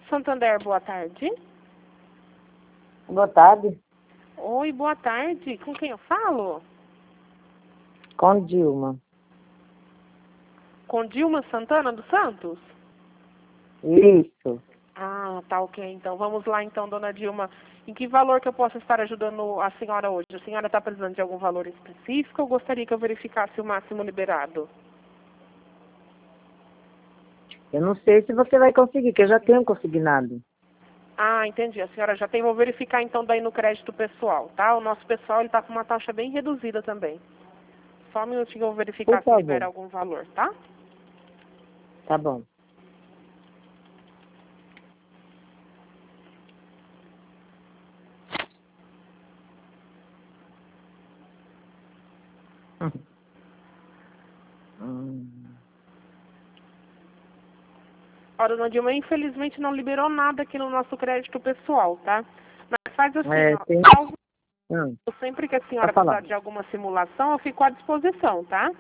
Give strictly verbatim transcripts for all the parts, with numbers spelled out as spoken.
Santander, boa tarde. Boa tarde. Oi, boa tarde. Com quem eu falo? Com Dilma. Com Dilma Santana dos Santos? Isso. Ah, tá ok. Então, vamos lá então, dona Dilma. Em que valor que eu posso estar ajudando a senhora hoje? A senhora está precisando de algum valor específico ou gostaria que eu verificasse o máximo liberado? Eu não sei se você vai conseguir, que eu já tenho consignado. Ah, entendi. A senhora já tem. Vou verificar então daí no crédito pessoal, tá? O nosso pessoal ele tá com uma taxa bem reduzida também. Só um minutinho eu vou verificar Por se libera favor. algum valor, tá? Tá bom. Hum. Ó, dona Dilma, infelizmente não liberou nada aqui no nosso crédito pessoal, tá? Mas faz assim, É, ó. tem... Caso Hum, sempre que a pra senhora precisar falar. de alguma simulação, eu fico à disposição, tá?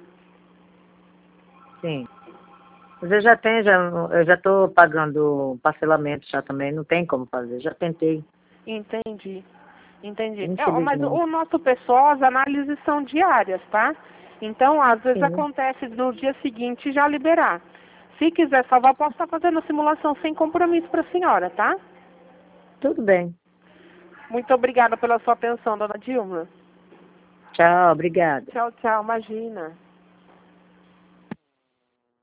Sim. Mas eu já tenho, já, eu já estou pagando parcelamento já também, não tem como fazer. Já tentei, Entendi. Entendi. É, ó, mas o, infelizmente. o nosso pessoal, as análises são diárias, tá? Então, às vezes Sim, acontece no dia seguinte já liberar. Se quiser salvar, posso estar fazendo a simulação sem compromisso para a senhora, tá? tudo bem. Muito obrigada pela sua atenção, dona Dilma. Tchau, obrigada. Tchau, tchau. Imagina.